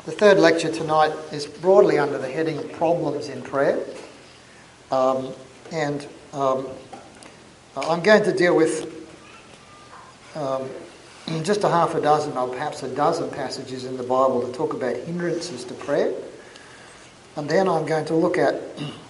The third lecture tonight is broadly under the heading of Problems in Prayer. I'm going to deal with just a half a dozen or perhaps a dozen passages in the Bible to talk about hindrances to prayer. And then I'm going to look at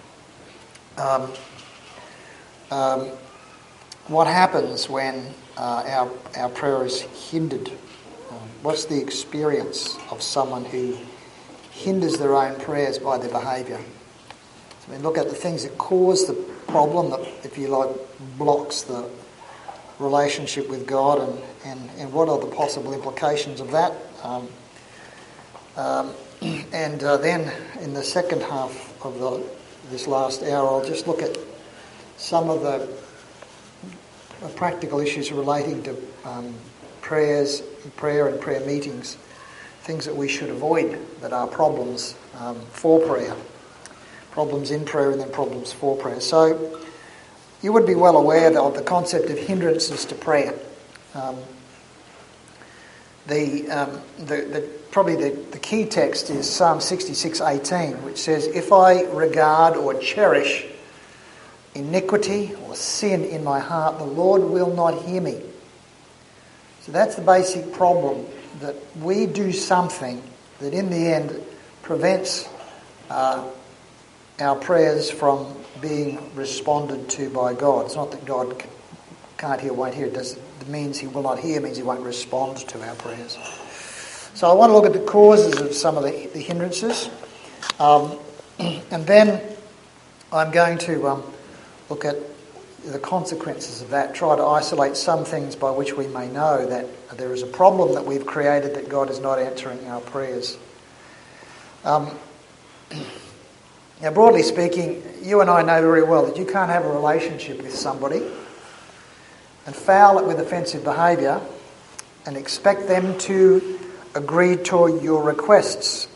what happens when our prayer is hindered. What's the experience of someone who hinders their own prayers by their behaviour? So we look at the things that cause the problem, that, if you like, blocks the relationship with God, and what are the possible implications of that. Then in the second half of this last hour, I'll just look at some of the practical issues relating to prayer and prayer meetings, things that we should avoid that are problems for prayer, problems in prayer and then problems for prayer. So you would be well aware of the concept of hindrances to prayer. Probably the key text is Psalm 66:18, which says, "If I regard or cherish iniquity or sin in my heart, the Lord will not hear me." So that's the basic problem, that we do something that in the end prevents our prayers from being responded to by God. It's not that God can't hear, won't hear. It means he will not hear, means he won't respond to our prayers. So I want to look at the causes of some of the hindrances. And then I'm going to look at the consequences of that, try to isolate some things by which we may know that there is a problem that we've created, that God is not answering our prayers. Now, broadly speaking, you and I know very well that you can't have a relationship with somebody and foul it with offensive behaviour and expect them to agree to your requests.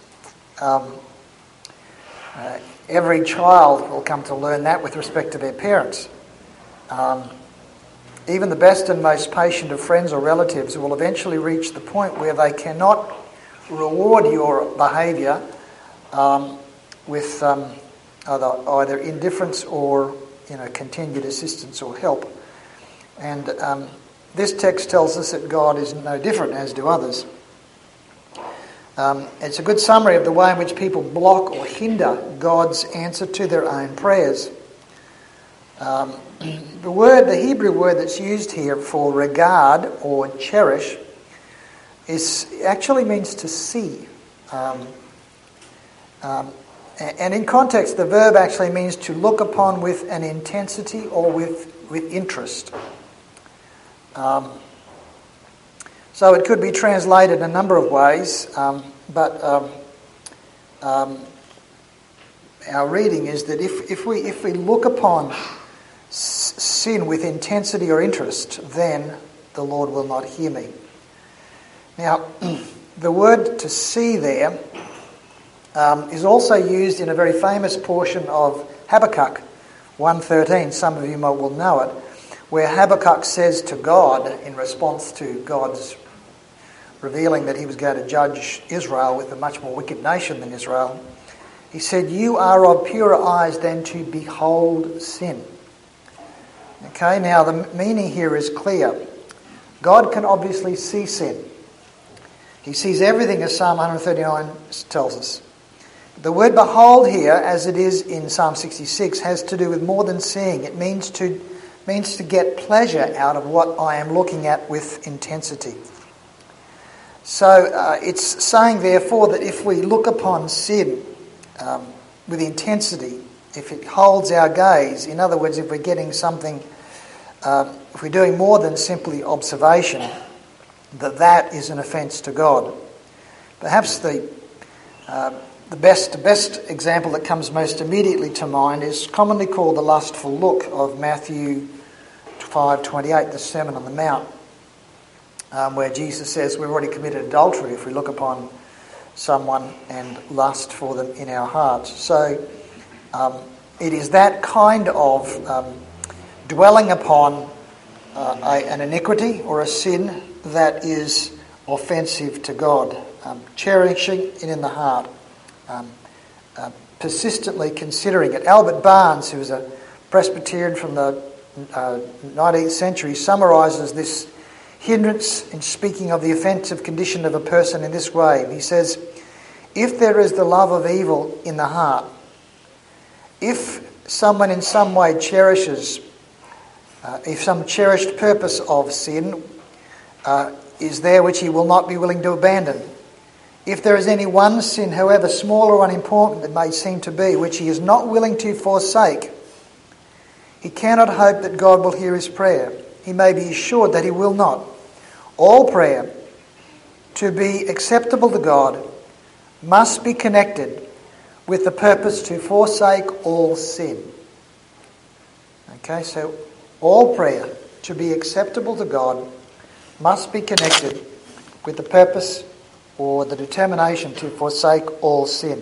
Every child will come to learn that with respect to their parents. Even the best and most patient of friends or relatives will eventually reach the point where they cannot reward your behaviour with either indifference or continued assistance or help. And this text tells us that God is no different, as do others. It's a good summary of the way in which people block or hinder God's answer to their own prayers. The Hebrew word that's used here for regard or cherish actually means to see. And in context, the verb actually means to look upon with an intensity or with interest. So it could be translated a number of ways, but our reading is that if we look upon sin with intensity or interest, then the Lord will not hear me. Now, the word to see there is also used in a very famous portion of Habakkuk 1:13. Some of you will know it, where Habakkuk says to God, in response to God's revealing that he was going to judge Israel with a much more wicked nation than Israel, he said, "You are of purer eyes than to behold sin." Okay, now the meaning here is clear. God can obviously see sin. He sees everything, as Psalm 139 tells us. The word behold here, as it is in Psalm 66, has to do with more than seeing. It means to get pleasure out of what I am looking at with intensity. So it's saying, therefore, that if we look upon sin with intensity, if it holds our gaze, in other words, if we're getting something, if we're doing more than simply observation, that is an offence to God. Perhaps the best example that comes most immediately to mind is commonly called the lustful look of Matthew 5:28, the Sermon on the Mount, where Jesus says we've already committed adultery if we look upon someone and lust for them in our hearts. So it is that kind of dwelling upon an iniquity or a sin that is offensive to God. cherishing it in the heart, persistently considering it. Albert Barnes, who was a Presbyterian from the 19th century, summarises this hindrance in speaking of the offensive condition of a person in this way. He says, if there is the love of evil in the heart, if someone in some way cherishes, if some cherished purpose of sin is there which he will not be willing to abandon, if there is any one sin, however small or unimportant it may seem to be, which he is not willing to forsake, he cannot hope that God will hear his prayer. He may be assured that he will not. All prayer, to be acceptable to God, must be connected with the purpose to forsake all sin. Okay, so all prayer, to be acceptable to God, must be connected with the purpose or the determination to forsake all sin.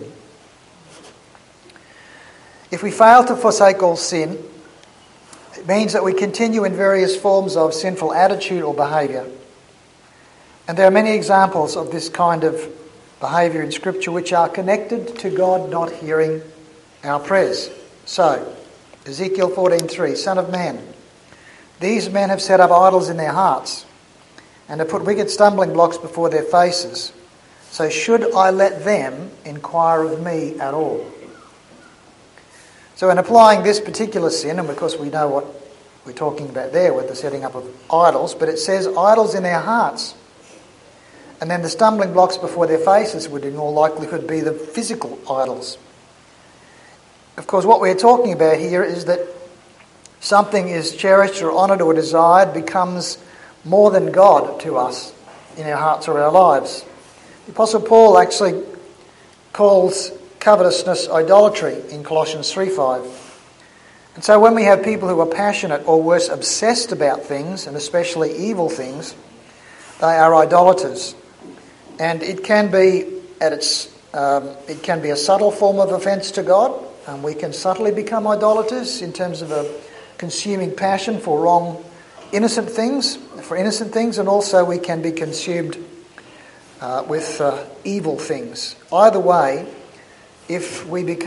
If we fail to forsake all sin, it means that we continue in various forms of sinful attitude or behaviour. And there are many examples of this kind of behaviour in Scripture which are connected to God not hearing our prayers. So, Ezekiel 14:3, Son of man, these men have set up idols in their hearts and have put wicked stumbling blocks before their faces. So should I let them inquire of me at all? So in applying this particular sin, and of course we know what we're talking about there with the setting up of idols, but it says idols in their hearts. And then the stumbling blocks before their faces would in all likelihood be the physical idols. Of course, what we're talking about here is that something is cherished or honoured or desired becomes more than God to us in our hearts or our lives. The Apostle Paul actually calls covetousness idolatry in Colossians 3:5. And so when we have people who are passionate or worse, obsessed about things, and especially evil things, they are idolaters. And it can be it can be a subtle form of offence to God, and we can subtly become idolaters in terms of a consuming passion for innocent things, and also we can be consumed with evil things. Either way, if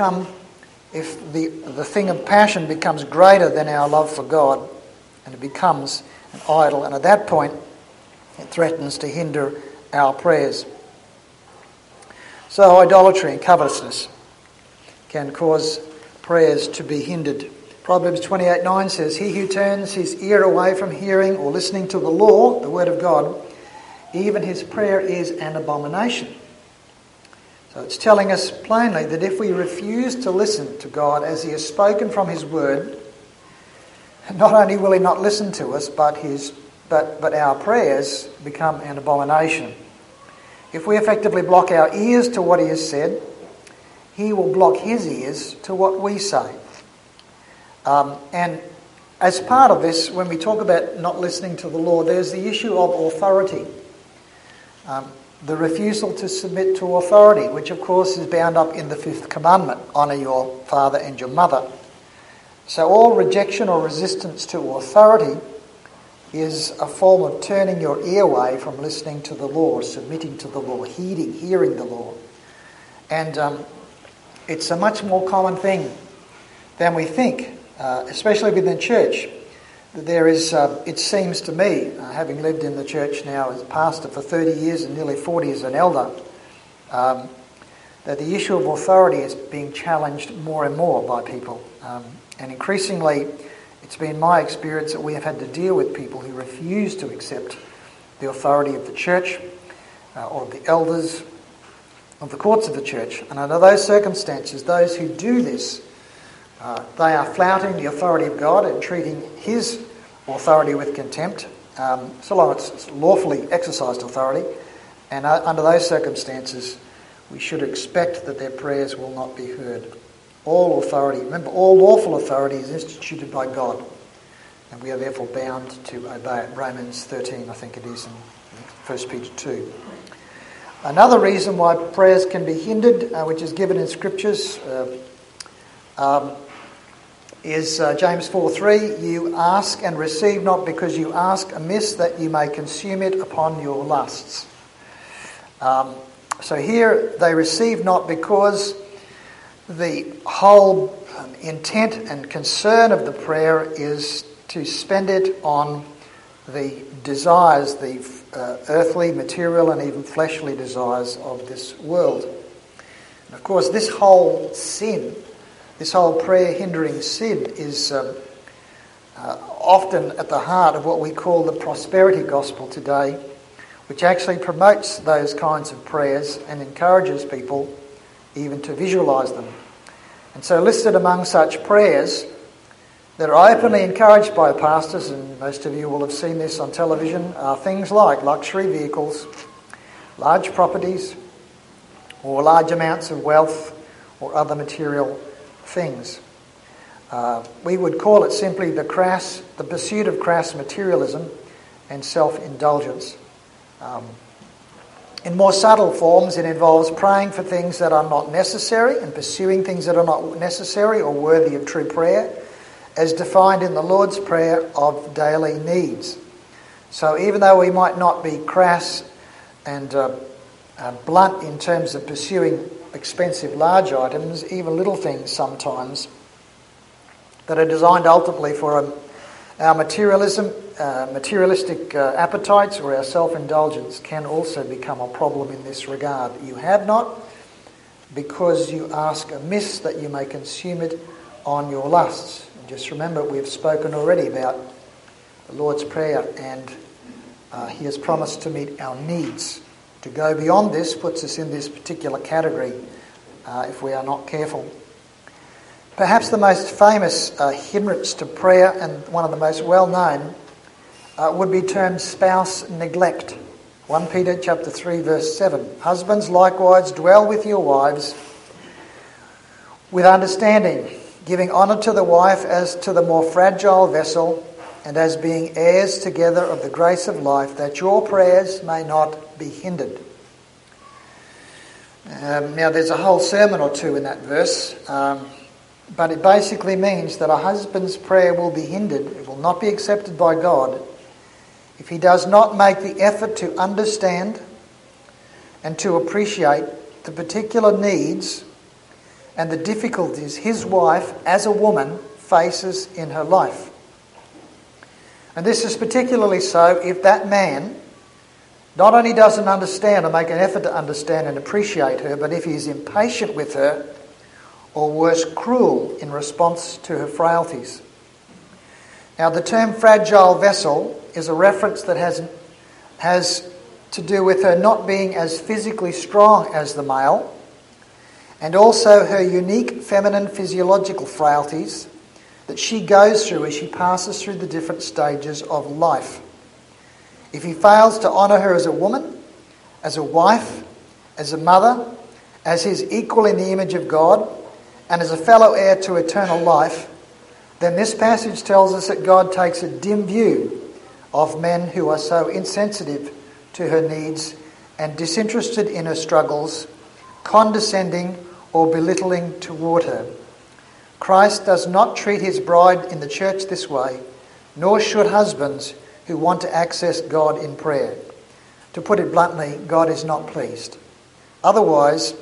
the thing of passion becomes greater than our love for God, and it becomes an idol, and at that point it threatens to hinder our prayers. So idolatry and covetousness can cause prayers to be hindered. Proverbs 28:9 says, he who turns his ear away from hearing or listening to the law, the word of God, even his prayer is an abomination. So it's telling us plainly that if we refuse to listen to God as he has spoken from his word, not only will he not listen to us, but our prayers become an abomination. If we effectively block our ears to what he has said, he will block his ears to what we say. And as part of this, when we talk about not listening to the law, there's the issue of authority. The refusal to submit to authority, which of course is bound up in the 5th commandment, honour your father and your mother. So all rejection or resistance to authority is a form of turning your ear away from listening to the law, submitting to the law, hearing the law. And it's a much more common thing than we think, especially within church. There is, it seems to me, having lived in the church now as a pastor for 30 years and nearly 40 as an elder, that the issue of authority is being challenged more and more by people. And increasingly, it's been my experience that we have had to deal with people who refuse to accept the authority of the church or of the elders of the courts of the church. And under those circumstances, those who do this, they are flouting the authority of God and treating his authority with contempt, so long as it's lawfully exercised authority. And under those circumstances, we should expect that their prayers will not be heard. All authority, remember, all lawful authority is instituted by God, and we are therefore bound to obey it. Romans 13, I think it is, and 1 Peter 2. Another reason why prayers can be hindered, which is given in Scriptures, is James 4:3. You ask and receive not because you ask amiss, that you may consume it upon your lusts. So here they receive not because the whole intent and concern of the prayer is to spend it on the desires, the earthly, material and even fleshly desires of this world. And of course this whole sin, this whole prayer hindering sin is often at the heart of what we call the prosperity gospel today, which actually promotes those kinds of prayers and encourages people even to visualise them. And so listed among such prayers that are openly encouraged by pastors, and most of you will have seen this on television, are things like luxury vehicles, large properties, or large amounts of wealth or other material things. We would call it simply the pursuit of crass materialism and self-indulgence. In more subtle forms, it involves praying for things that are not necessary and pursuing things that are not necessary or worthy of true prayer, as defined in the Lord's Prayer of daily needs. So even though we might not be crass and blunt in terms of pursuing expensive large items, even little things sometimes that are designed ultimately for our materialistic appetites or our self-indulgence can also become a problem in this regard. You have not because you ask amiss that you may consume it on your lusts. And just remember, we have spoken already about the Lord's Prayer, and He has promised to meet our needs. To go beyond this puts us in this particular category if we are not careful. Perhaps the most famous hindrance to prayer, and one of the most well-known, would be termed spouse neglect. 1 Peter chapter 3 verse 7. Husbands likewise dwell with your wives with understanding, giving honour to the wife as to the more fragile vessel, and as being heirs together of the grace of life, that your prayers may not be hindered. Now there's a whole sermon or two in that verse, but it basically means that a husband's prayer will be hindered, it will not be accepted by God, if he does not make the effort to understand and to appreciate the particular needs and the difficulties his wife, as a woman, faces in her life. And this is particularly so if that man not only doesn't understand or make an effort to understand and appreciate her, but if he is impatient with her, or worse, cruel in response to her frailties. Now, the term fragile vessel is a reference that has to do with her not being as physically strong as the male, and also her unique feminine physiological frailties that she goes through as she passes through the different stages of life. If he fails to honour her as a woman, as a wife, as a mother, as his equal in the image of God, and as a fellow heir to eternal life, then this passage tells us that God takes a dim view of men who are so insensitive to her needs and disinterested in her struggles, condescending or belittling toward her. Christ does not treat his bride in the church this way, nor should husbands who want to access God in prayer. To put it bluntly, God is not pleased. Otherwise,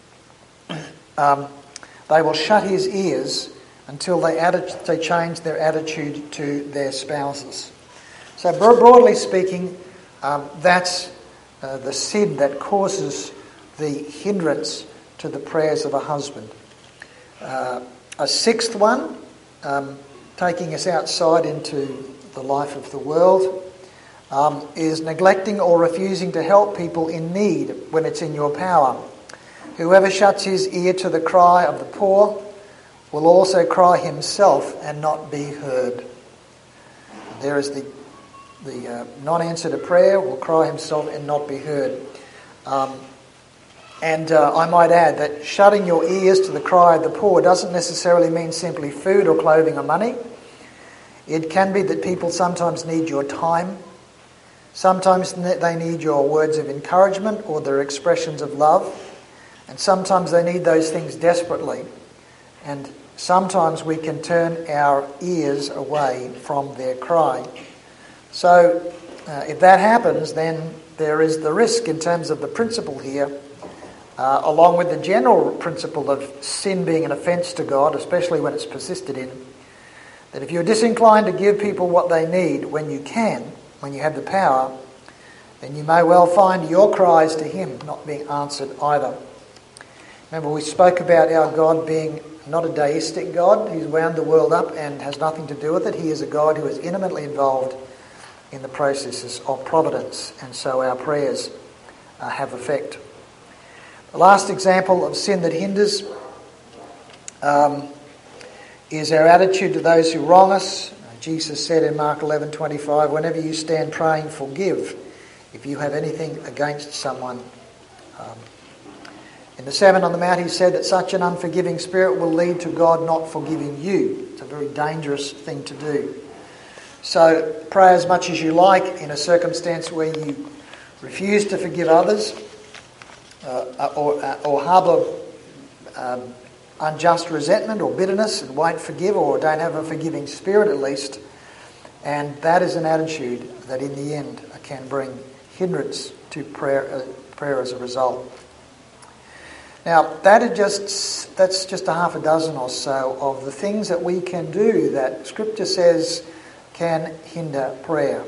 they will shut his ears until they change their attitude to their spouses. So broadly speaking, that's the sin that causes the hindrance to the prayers of a husband. A sixth one, taking us outside into the life of the world, is neglecting or refusing to help people in need when it's in your power. Whoever shuts his ear to the cry of the poor will also cry himself and not be heard. There is the non-answer to prayer, will cry himself and not be heard. I might add that shutting your ears to the cry of the poor doesn't necessarily mean simply food or clothing or money. It can be that people sometimes need your time. Sometimes they need your words of encouragement or their expressions of love. And sometimes they need those things desperately. And sometimes we can turn our ears away from their cry. So if that happens, then there is the risk in terms of the principle here along with the general principle of sin being an offence to God, especially when it's persisted in, that if you're disinclined to give people what they need when you can, when you have the power, then you may well find your cries to him not being answered either. Remember, we spoke about our God being not a deistic God who's wound the world up and has nothing to do with it. He is a God who is intimately involved in the processes of providence, and so our prayers have effect. The last example of sin that hinders is our attitude to those who wrong us. Jesus said in Mark 11:25, "Whenever you stand praying, forgive if you have anything against someone." In the Sermon on the Mount, he said that such an unforgiving spirit will lead to God not forgiving you. It's a very dangerous thing to do. So pray as much as you like in a circumstance where you refuse to forgive others or harbour unjust resentment or bitterness and won't forgive, or don't have a forgiving spirit at least. And that is an attitude that in the end can bring hindrance to prayer as a result. Now, that's just a half a dozen or so of the things that we can do that Scripture says can hinder prayer.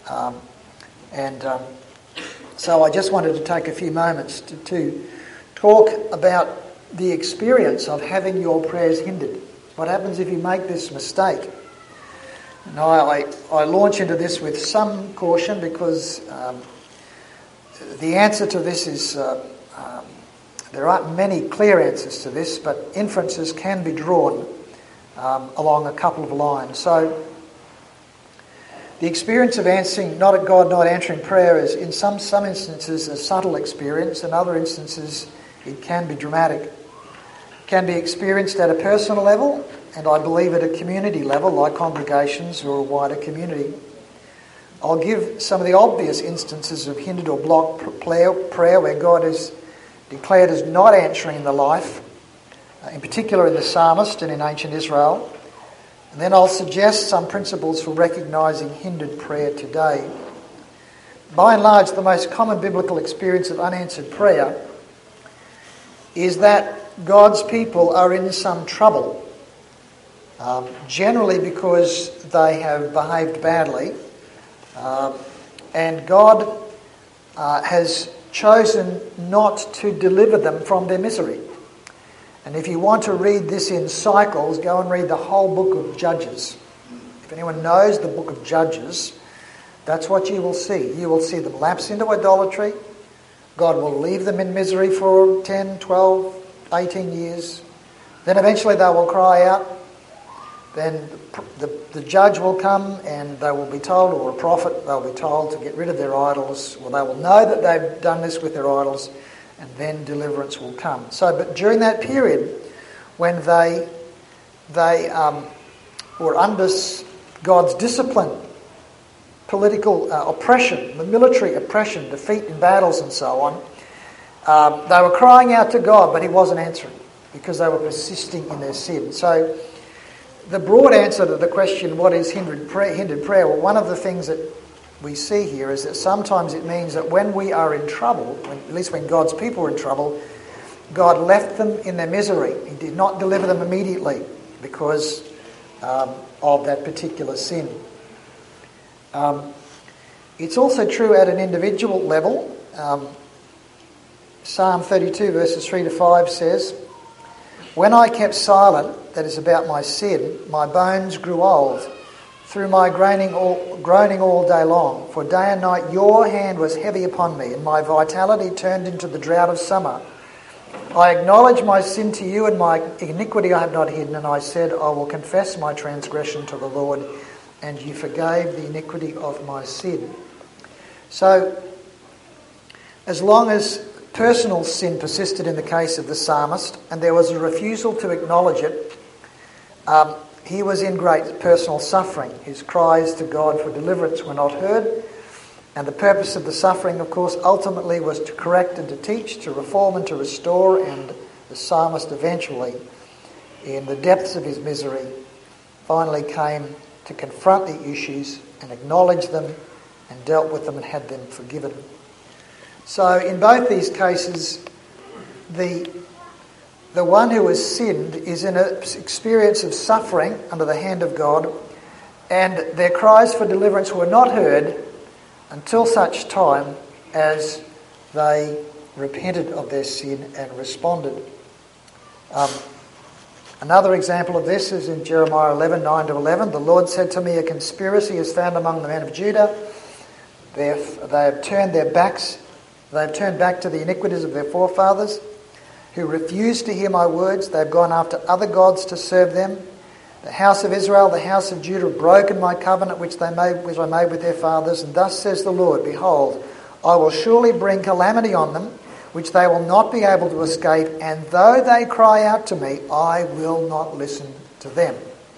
So I just wanted to take a few moments to talk about the experience of having your prayers hindered. What happens if you make this mistake? Now, I launch into this with some caution because the answer to this is... there aren't many clear answers to this, but inferences can be drawn along a couple of lines. So, the experience of answering, God not answering prayer is in some instances a subtle experience. In other instances, it can be dramatic. It can be experienced at a personal level, and I believe at a community level, like congregations or a wider community. I'll give some of the obvious instances of hindered or blocked prayer where God is declared as not answering in the life, in particular in the psalmist and in ancient Israel. And then I'll suggest some principles for recognising hindered prayer today. By and large, the most common biblical experience of unanswered prayer is that God's people are in some trouble, generally because they have behaved badly, and God has chosen not to deliver them from their misery. And if you want to read this in cycles, go and read the whole book of Judges. If anyone knows the book of Judges, that's what you will see. You will see them lapse into idolatry. God will leave them in misery for 10, 12, 18 years. Then eventually they will cry out. Then the judge will come and they will be told, or a prophet, they'll be told to get rid of their idols. Well, they will know that they've done this with their idols, and then deliverance will come. So, but during that period, when they were under God's discipline, political oppression, the military oppression, defeat in battles and so on, they were crying out to God, but he wasn't answering because they were persisting in their sin. So, the broad answer to the question, what is hindered prayer? Well, one of the things that we see here is that sometimes it means that when we are in trouble, at least when God's people are in trouble, God left them in their misery. He did not deliver them immediately because of that particular sin. It's also true at an individual level. Psalm 32 verses 3 to 5 says, "When I kept silent, that is about my sin, my bones grew old, through my groaning all day long. For day and night your hand was heavy upon me, and my vitality turned into the drought of summer. I acknowledged my sin to you, and my iniquity I have not hidden, and I said, I will confess my transgression to the Lord, and you forgave the iniquity of my sin." So, as long as personal sin persisted in the case of the psalmist, and there was a refusal to acknowledge it, he was in great personal suffering. His cries to God for deliverance were not heard, and the purpose of the suffering, of course, ultimately was to correct and to teach, to reform and to restore, and the psalmist eventually, in the depths of his misery, finally came to confront the issues and acknowledge them and dealt with them and had them forgiven. So in both these cases, the one who has sinned is in an experience of suffering under the hand of God, and their cries for deliverance were not heard until such time as they repented of their sin and responded. Another example of this is in Jeremiah 11, 9-11. The Lord said to me, a conspiracy is found among the men of Judah. They have turned back to the iniquities of their forefathers, who refused to hear my words. They have gone after other gods to serve them. The house of Israel, the house of Judah, have broken my covenant which I made with their fathers. And thus says the Lord, behold, I will surely bring calamity on them, which they will not be able to escape, and though they cry out to me, I will not listen to them.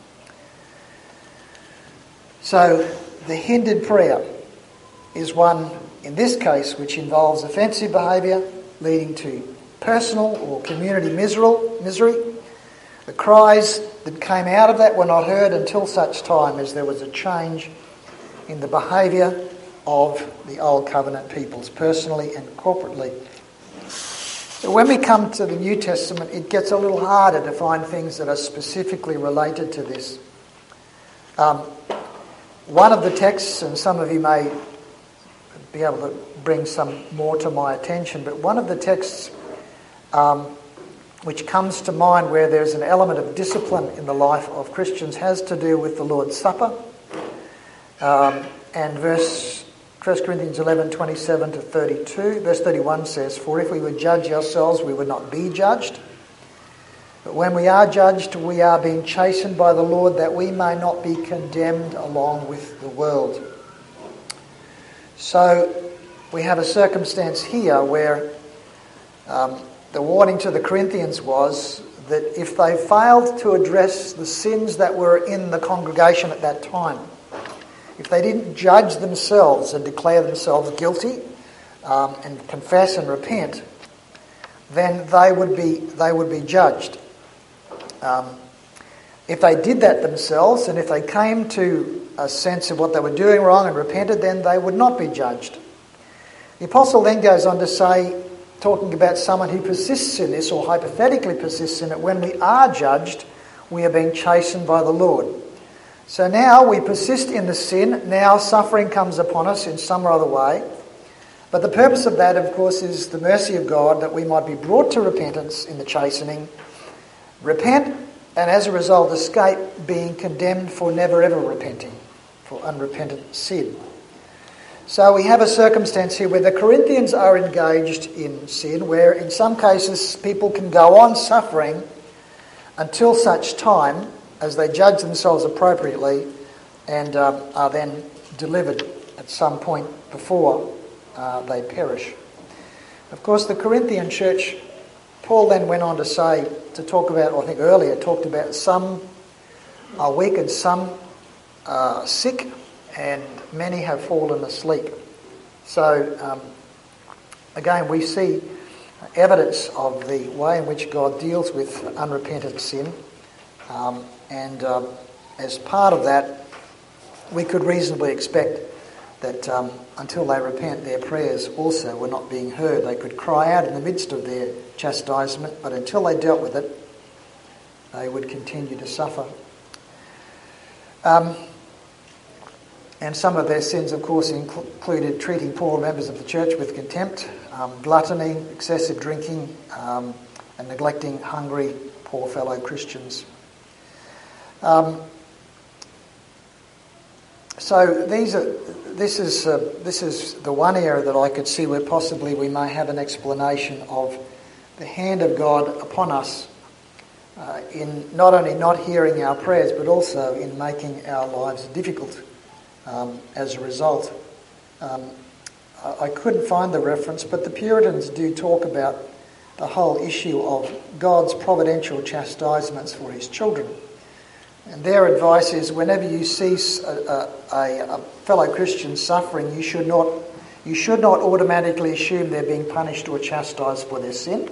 So the hindered prayer is one, in this case, which involves offensive behaviour leading to personal or community misery. The cries that came out of that were not heard until such time as there was a change in the behaviour of the Old Covenant peoples, personally and corporately. So when we come to the New Testament, it gets a little harder to find things that are specifically related to this. One of the texts, and some of you may be able to bring some more to my attention, but one of the texts which comes to mind where there's an element of discipline in the life of Christians has to do with the Lord's Supper. And 1 Corinthians 11, 27-32, verse 31 says, for if we would judge ourselves, we would not be judged. But when we are judged, we are being chastened by the Lord, that we may not be condemned along with the world. So we have a circumstance here where the warning to the Corinthians was that if they failed to address the sins that were in the congregation at that time, if they didn't judge themselves and declare themselves guilty and confess and repent, then they would be judged. If they did that themselves, and if they came to a sense of what they were doing wrong and repented, then they would not be judged. The apostle then goes on to say, talking about someone who persists in this, or hypothetically persists in it, when we are judged, we are being chastened by the Lord. So now we persist in the sin, now suffering comes upon us in some or other way. But the purpose of that, of course, is the mercy of God, that we might be brought to repentance in the chastening, repent, and as a result escape being condemned for never ever repenting, for unrepentant sin. So we have a circumstance here where the Corinthians are engaged in sin, where in some cases people can go on suffering until such time as they judge themselves appropriately and are then delivered at some point before they perish. Of course, the Corinthian church, Paul then went on to talk about, or I think earlier, talked about some are weak and some are sick, and many have fallen asleep. So, again, we see evidence of the way in which God deals with unrepentant sin. And as part of that, we could reasonably expect that until they repent, their prayers also were not being heard. They could cry out in the midst of their chastisement, but until they dealt with it, they would continue to suffer. And some of their sins, of course, included treating poor members of the church with contempt, gluttony, excessive drinking, and neglecting hungry, poor fellow Christians. So this is the one area that I could see where possibly we may have an explanation of the hand of God upon us in not only not hearing our prayers, but also in making our lives difficult as a result. I couldn't find the reference, but the Puritans do talk about the whole issue of God's providential chastisements for his children. And their advice is, whenever you see a fellow Christian suffering, you should not automatically assume they're being punished or chastised for their sin.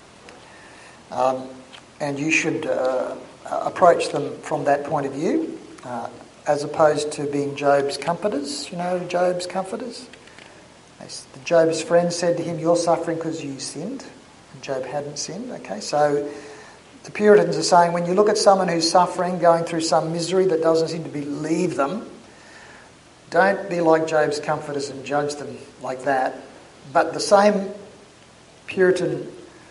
And you should approach them from that point of view, as opposed to being Job's comforters. You know, Job's comforters? Job's friends said to him, "You're suffering because you sinned." Job hadn't sinned. Okay, so the Puritans are saying when you look at someone who's suffering, going through some misery that doesn't seem to leave them, don't be like Job's comforters and judge them like that. But the same Puritan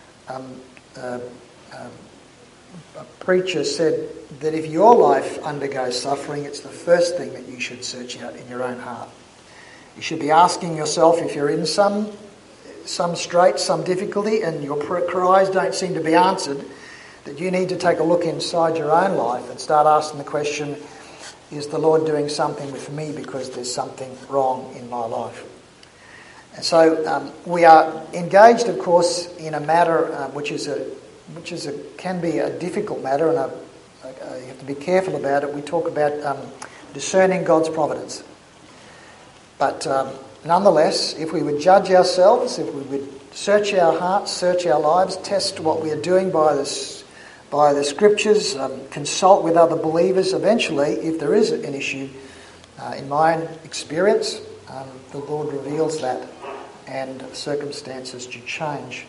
preacher said that if your life undergoes suffering, it's the first thing that you should search out in your own heart. You should be asking yourself if you're in some strait, some difficulty, and your cries don't seem to be answered, that you need to take a look inside your own life and start asking the question, is the Lord doing something with me because there's something wrong in my life? And so we are engaged, of course, in a matter which can be a difficult matter, and you have to be careful about it. We talk about discerning God's providence. But nonetheless, if we would judge ourselves, if we would search our hearts, search our lives, test what we are doing by the Scriptures, consult with other believers, eventually, if there is an issue, in my own experience, the Lord reveals that and circumstances do change.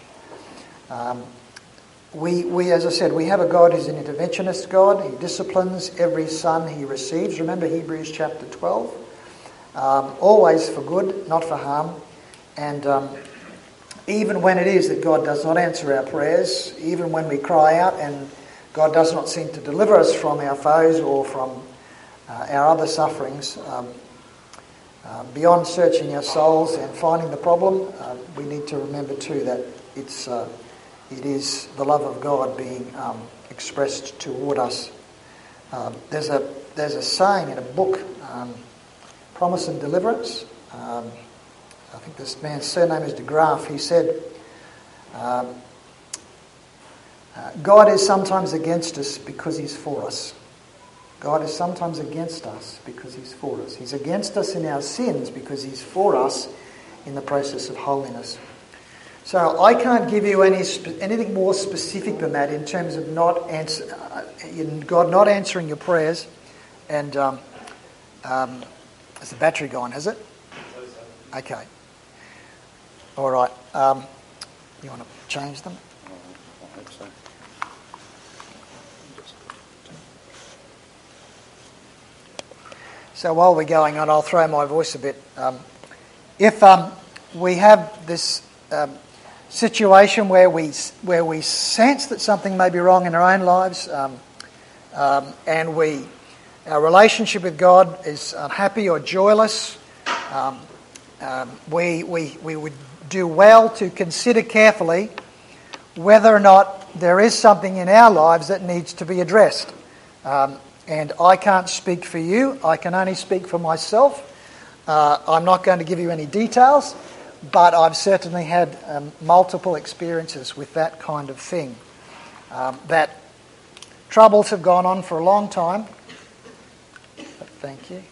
We, as I said, we have a God who's an interventionist God. He disciplines every son he receives. Remember Hebrews chapter 12. Always for good, not for harm. And even when it is that God does not answer our prayers, even when we cry out and God does not seem to deliver us from our foes or from our other sufferings, beyond searching our souls and finding the problem, we need to remember too that it is the love of God being expressed toward us. There's a saying in a book, Promise and Deliverance. I think this man's surname is de Graaf. He said, God is sometimes against us because he's for us. God is sometimes against us because he's for us. He's against us in our sins because he's for us in the process of holiness. So I can't give you anything more specific than that in terms of God not answering your prayers. And has the battery gone, has it? Okay. All right. You want to change them? I hope so. So while we're going on, I'll throw my voice a bit. If we have this situation where we sense that something may be wrong in our own lives, and our relationship with God is unhappy or joyless, we would do well to consider carefully whether or not there is something in our lives that needs to be addressed. And I can't speak for you. I can only speak for myself. I'm not going to give you any details, but I've certainly had multiple experiences with that kind of thing. That troubles have gone on for a long time. But thank you.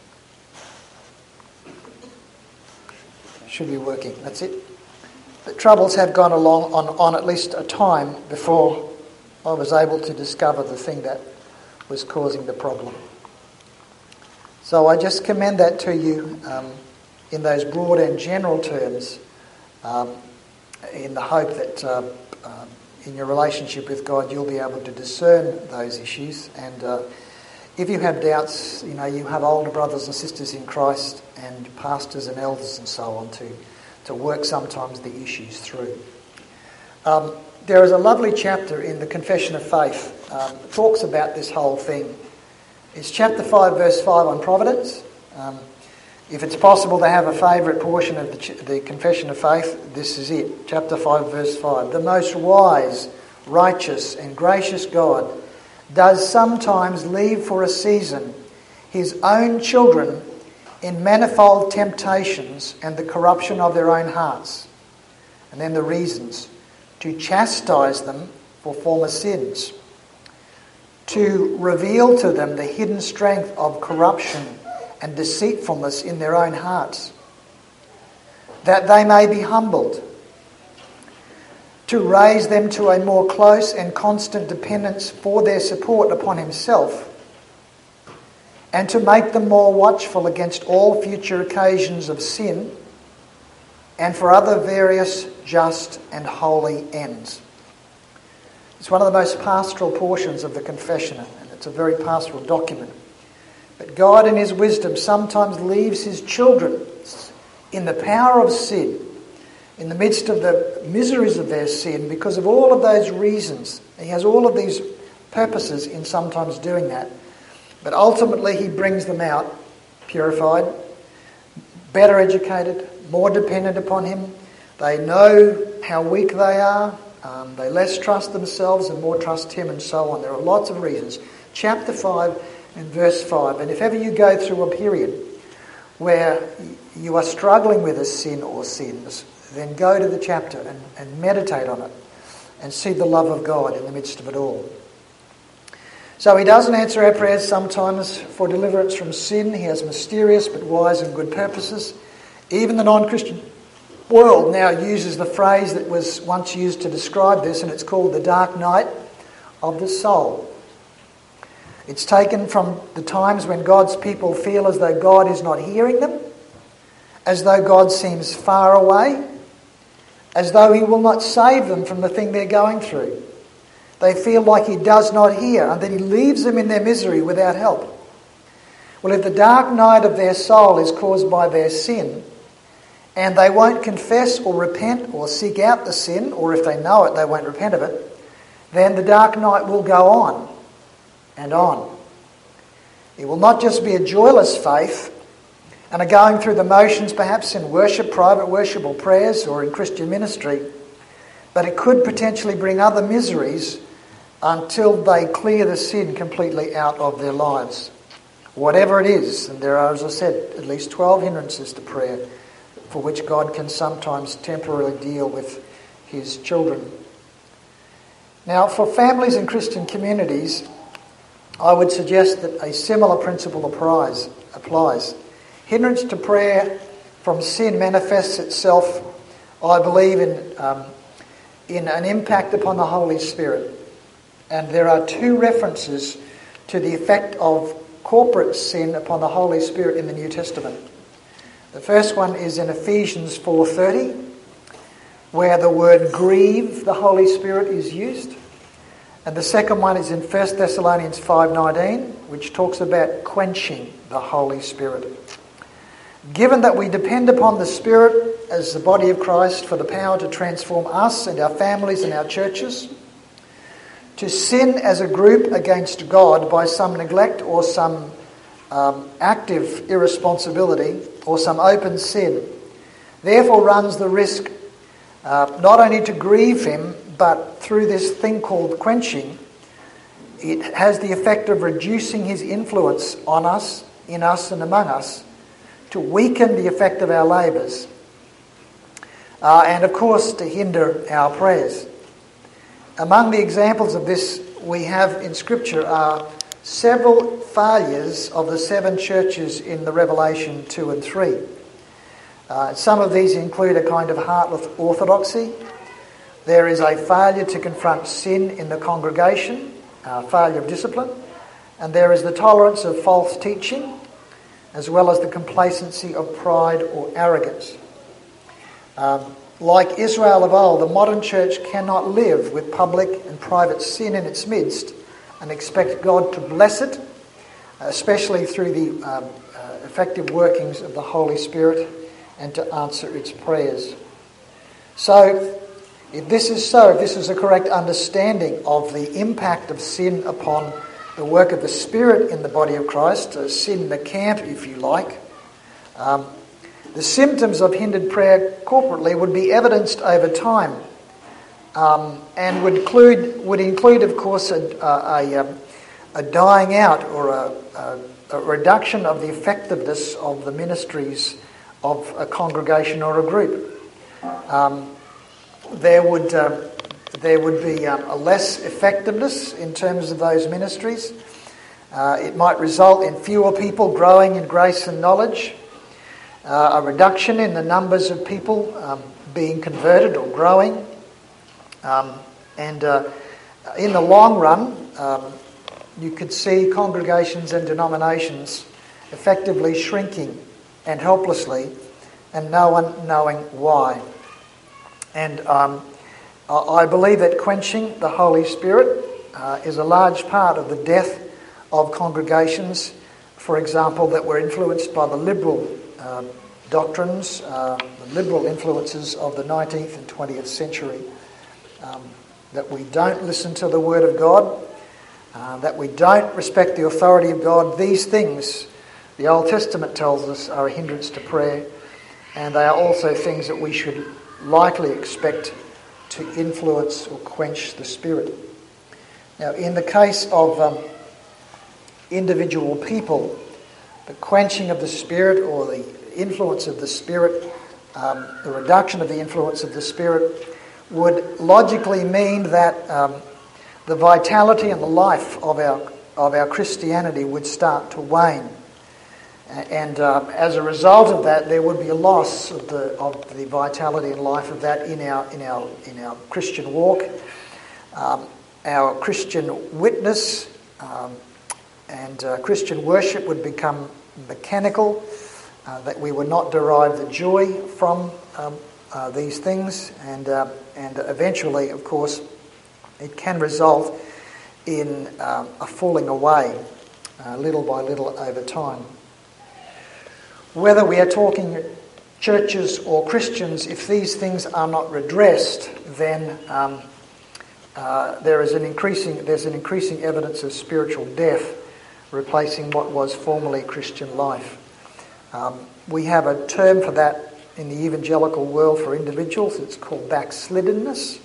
Should be working. That's it. The troubles have gone along on at least a time before I was able to discover the thing that was causing the problem. So I just commend that to you in those broad and general terms, in the hope that in your relationship with God you'll be able to discern those issues. And if you have doubts, you have older brothers and sisters in Christ and pastors and elders and so on to work sometimes the issues through. There is a lovely chapter in the Confession of Faith that talks about this whole thing. It's chapter 5, verse 5 on providence. If it's possible to have a favourite portion of the Confession of Faith, this is it. Chapter 5, verse 5. The most wise, righteous and gracious God does sometimes leave for a season his own children in manifold temptations and the corruption of their own hearts. And then the reasons. To chastise them for former sins, to reveal to them the hidden strength of corruption and deceitfulness in their own hearts, that they may be humbled, to raise them to a more close and constant dependence for their support upon himself, and to make them more watchful against all future occasions of sin and for other various just and holy ends. It's one of the most pastoral portions of the confession, and it's a very pastoral document. But God in his wisdom sometimes leaves his children in the power of sin, in the midst of the miseries of their sin, because of all of those reasons. He has all of these purposes in sometimes doing that. But ultimately he brings them out purified, better educated, more dependent upon him. They know how weak they are. They less trust themselves and more trust him, and so on. There are lots of reasons. Chapter 5 and verse 5. And if ever you go through a period where you are struggling with a sin or sins, then go to the chapter and meditate on it and see the love of God in the midst of it all. So he doesn't answer our prayers sometimes for deliverance from sin. He has mysterious but wise and good purposes. Even the non-Christian world now uses the phrase that was once used to describe this, and it's called the dark night of the soul. It's taken from the times when God's people feel as though God is not hearing them, as though God seems far away, as though he will not save them from the thing they're going through. They feel like he does not hear and that he leaves them in their misery without help. Well, if the dark night of their soul is caused by their sin, and they won't confess or repent or seek out the sin, or if they know it, they won't repent of it, then the dark night will go on and on. It will not just be a joyless faith and a going through the motions perhaps in worship, private worship or prayers or in Christian ministry, but it could potentially bring other miseries until they clear the sin completely out of their lives. Whatever it is, and there are, as I said, at least 12 hindrances to prayer for which God can sometimes temporarily deal with his children. Now, for families and Christian communities, I would suggest that a similar principle applies. Hindrance to prayer from sin manifests itself, I believe, in an impact upon the Holy Spirit. And there are two references to the effect of corporate sin upon the Holy Spirit in the New Testament. The first one is in Ephesians 4:30, where the word grieve the Holy Spirit is used. And the second one is in 1 Thessalonians 5:19, which talks about quenching the Holy Spirit. Given that we depend upon the Spirit as the body of Christ for the power to transform us and our families and our churches, to sin as a group against God by some neglect or some active irresponsibility or some open sin, therefore runs the risk not only to grieve him, but through this thing called quenching, it has the effect of reducing his influence on us, in us and among us, to weaken the effect of our labours, and of course to hinder our prayers. Among the examples of this we have in Scripture are several failures of the 7 churches in the Revelation 2 and 3. Some of these include a kind of heartless orthodoxy. There is a failure to confront sin in the congregation, failure of discipline, and there is the tolerance of false teaching, as well as the complacency of pride or arrogance. Like Israel of old, the modern church cannot live with public and private sin in its midst and expect God to bless it, especially through the effective workings of the Holy Spirit, and to answer its prayers. So, if this is a correct understanding of the impact of sin upon the work of the Spirit in the body of Christ, sin in the camp, if you like, the symptoms of hindered prayer corporately would be evidenced over time, and would include, of course, a dying out or a reduction of the effectiveness of the ministries of a congregation or a group. There would be a less effectiveness in terms of those ministries. It might result in fewer people growing in grace and knowledge, a reduction in the numbers of people being converted or growing, and in the long run, you could see congregations and denominations effectively shrinking and helplessly, and no one knowing why. And I believe that quenching the Holy Spirit is a large part of the death of congregations, for example, that were influenced by the liberal doctrines, the liberal influences of the 19th and 20th century. That we don't listen to the Word of God, that we don't respect the authority of God. These things, the Old Testament tells us, are a hindrance to prayer, and they are also things that we should likely expect to influence or quench the Spirit. Now, in the case of individual people, the quenching of the Spirit or the influence of the Spirit, the reduction of the influence of the Spirit, would logically mean that the vitality and the life of our Christianity would start to wane. And as a result of that, there would be a loss of the vitality and life of that in our Christian walk, our Christian witness, and Christian worship would become mechanical. That we would not derive the joy from these things, and eventually, of course, it can result in a falling away, little by little over time. Whether we are talking churches or Christians, if these things are not redressed, then there's an increasing evidence of spiritual death replacing what was formerly Christian life. We have a term for that in the evangelical world for individuals. It's called backsliddenness.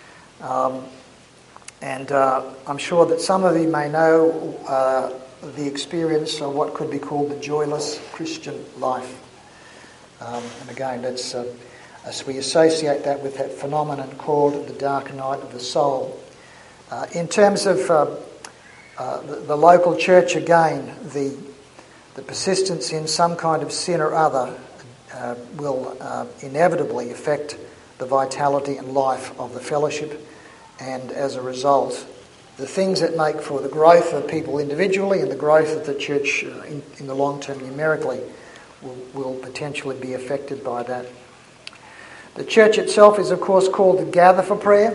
And I'm sure that some of you may know the experience of what could be called the joyless Christian life. And again, that's as we associate that with that phenomenon called the dark night of the soul. In terms of the local church, again, the persistence in some kind of sin or other will inevitably affect the vitality and life of the fellowship, and as a result, the things that make for the growth of people individually and the growth of the church in the long term numerically will potentially be affected by that. The church itself is, of course, called to gather for prayer.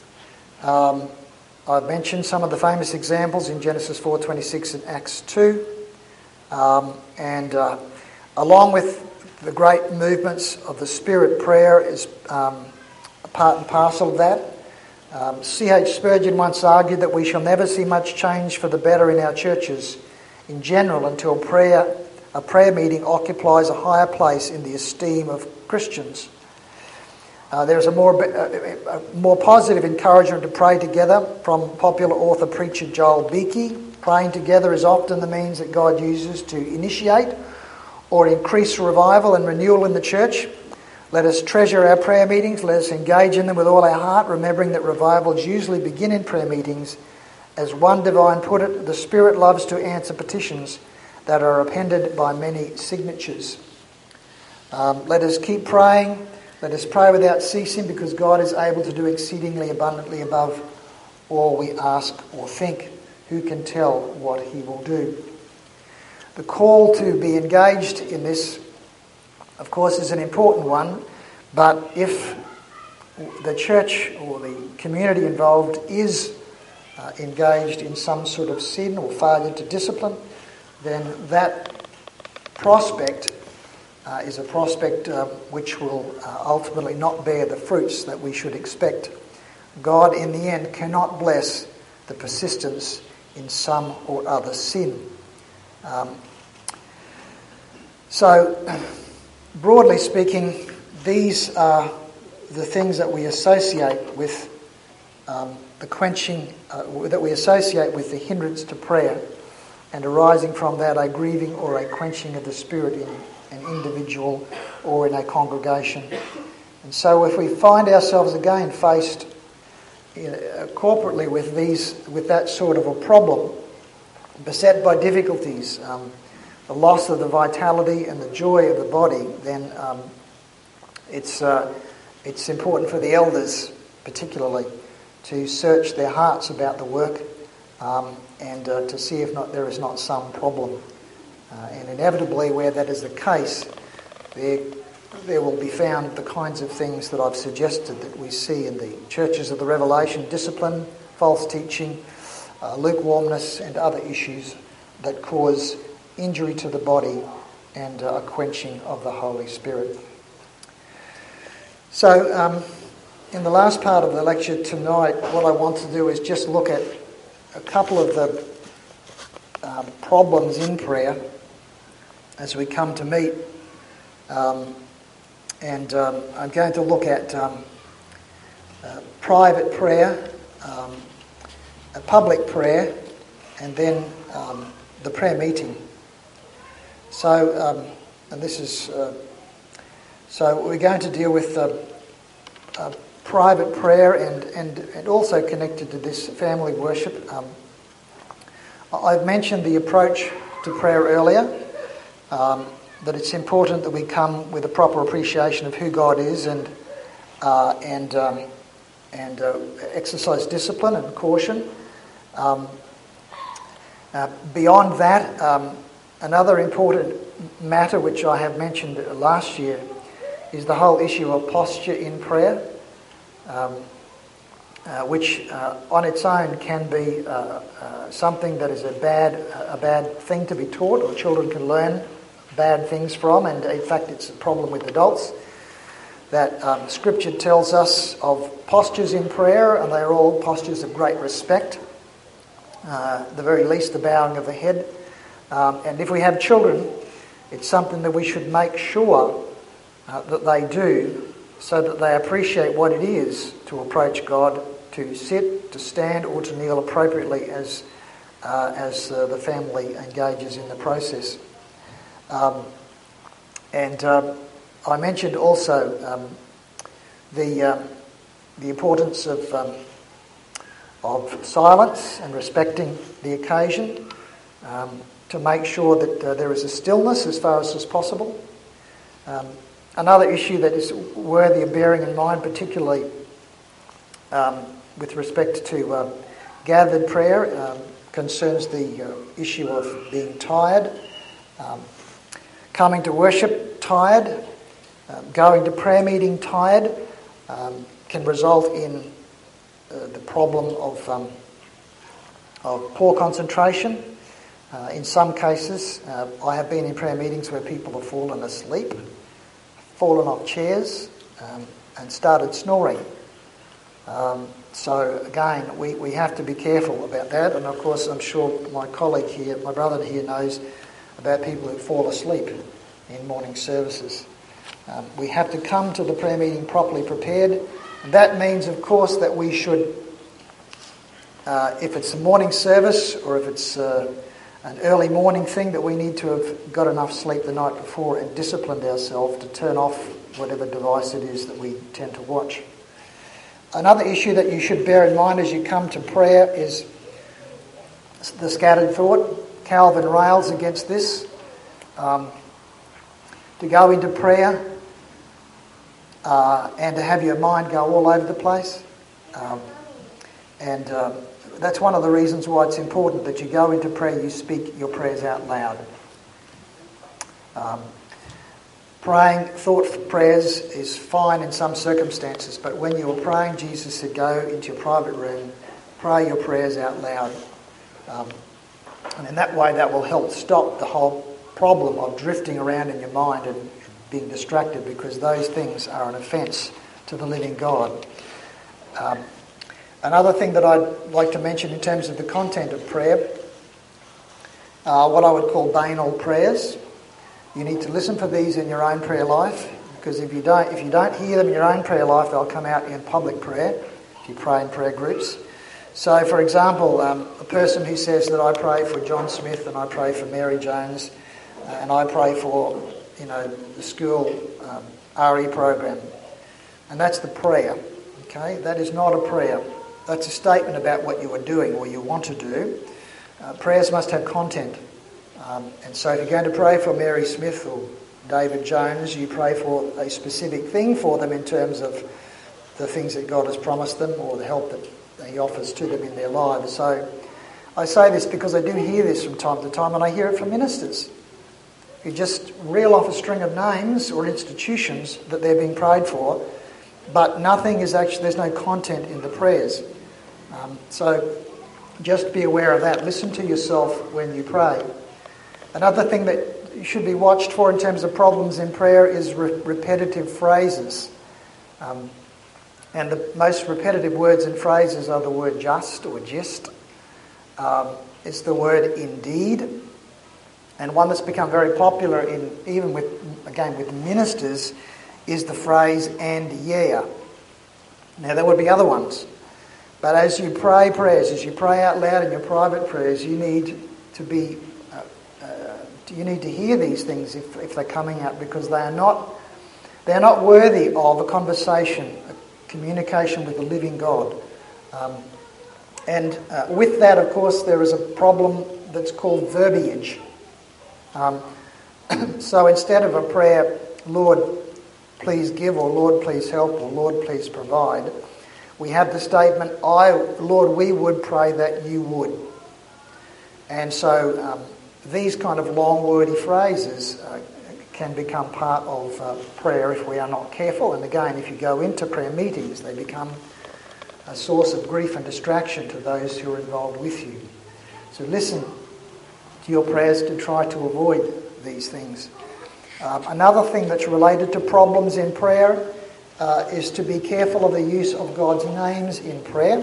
I've mentioned some of the famous examples in Genesis 4:26 and Acts 2. And along with the great movements of the Spirit, prayer is part and parcel of that. C.H. Spurgeon once argued that we shall never see much change for the better in our churches in general until a prayer meeting occupies a higher place in the esteem of Christians. There's a more positive encouragement to pray together from popular author preacher Joel Beakey. Praying together is often the means that God uses to initiate or increase revival and renewal in the church. Let us treasure our prayer meetings. Let us engage in them with all our heart, remembering that revivals usually begin in prayer meetings. As one divine put it, the Spirit loves to answer petitions that are appended by many signatures. Let us keep praying. Let us pray without ceasing, because God is able to do exceedingly abundantly above all we ask or think. Who can tell what he will do? The call to be engaged in this, of course, is an important one, but if the church or the community involved is engaged in some sort of sin or failure to discipline, then that prospect is a prospect which will ultimately not bear the fruits that we should expect. God, in the end, cannot bless the persistence in some or other sin. So, broadly speaking, these are the things that we associate with the quenching, that we associate with the hindrance to prayer, and arising from that a grieving or a quenching of the Spirit in an individual or in a congregation. And so if we find ourselves again faced corporately with that sort of a problem, beset by difficulties, the loss of the vitality and the joy of the body, then it's important for the elders particularly to search their hearts about the work and to see if there is not some problem. And inevitably, where that is the case, there there will be found the kinds of things that I've suggested that we see in the churches of the Revelation: discipline, false teaching, lukewarmness, and other issues that cause injury to the body and a quenching of the Holy Spirit. So, in the last part of the lecture tonight, what I want to do is just look at a couple of the problems in prayer as we come to meet. I'm going to look at private prayer, public prayer, and then the prayer meeting. So, and this is so we're going to deal with private prayer and also connected to this family worship. I've mentioned the approach to prayer earlier. That it's important that we come with a proper appreciation of who God is and exercise discipline and caution. Beyond that, another important matter which I have mentioned last year is the whole issue of posture in prayer, which on its own can be something that is a bad thing to be taught, or children can learn bad things from, and in fact it's a problem with adults. That Scripture tells us of postures in prayer, and they are all postures of great respect. The very least, the bowing of the head. And if we have children, it's something that we should make sure that they do, so that they appreciate what it is to approach God, to sit, to stand, or to kneel appropriately as the family engages in the process. I mentioned also the importance of silence and respecting the occasion, to make sure that there is a stillness as far as is possible. Another issue that is worthy of bearing in mind, particularly with respect to gathered prayer, concerns the issue of being tired. Coming to worship tired, going to prayer meeting tired, can result in the problem of poor concentration. In some cases, I have been in prayer meetings where people have fallen asleep, fallen off chairs, and started snoring. So again, we have to be careful about that. And of course, I'm sure my colleague here, my brother here, knows about people who fall asleep in morning services. We have to come to the prayer meeting properly prepared. And that means, of course, that we should, if it's a morning service or if it's an early morning thing, that we need to have got enough sleep the night before and disciplined ourselves to turn off whatever device it is that we tend to watch. Another issue that you should bear in mind as you come to prayer is the scattered thought. Calvin rails against this. To go into prayer and to have your mind go all over the place. That's one of the reasons why it's important that you go into prayer, you speak your prayers out loud. Praying thought prayers is fine in some circumstances, but when you are praying, Jesus said, go into your private room, pray your prayers out loud. And in that way, that will help stop the whole problem of drifting around in your mind and being distracted, because those things are an offence to the living God. Another thing that I'd like to mention in terms of the content of prayer, what I would call banal prayers. You need to listen for these in your own prayer life, because if you don't hear them in your own prayer life, they'll come out in public prayer if you pray in prayer groups. So, for example, a person who says that I pray for John Smith and I pray for Mary Jones and I pray for, the school RE program, and that's the prayer. Okay, that is not a prayer. That's a statement about what you are doing or you want to do. Prayers must have content. And so if you're going to pray for Mary Smith or David Jones, you pray for a specific thing for them in terms of the things that God has promised them or the help that He offers to them in their lives. So I say this because I do hear this from time to time, and I hear it from ministers. who just reel off a string of names or institutions that they're being prayed for, but nothing is actually, there's no content in the prayers. So just be aware of that. Listen to yourself when you pray. Another thing that you should be watched for in terms of problems in prayer is repetitive phrases. And the most repetitive words and phrases are the word just or just. It's the word indeed. And one that's become very popular even with ministers is the phrase and yeah. Now there would be other ones. But as you pray prayers, as you pray out loud in your private prayers, you need to hear these things if they're coming out, because they're not worthy of a conversation, a communication with the living God. And with that, of course, there is a problem that's called verbiage. So instead of a prayer, Lord, please give, or Lord, please help, or Lord, please provide, we have the statement, Lord, we would pray that you would. And so these kind of long, wordy phrases can become part of prayer if we are not careful. And again, if you go into prayer meetings, they become a source of grief and distraction to those who are involved with you. So listen to your prayers to try to avoid these things. Another thing that's related to problems in prayer is to be careful of the use of God's names in prayer.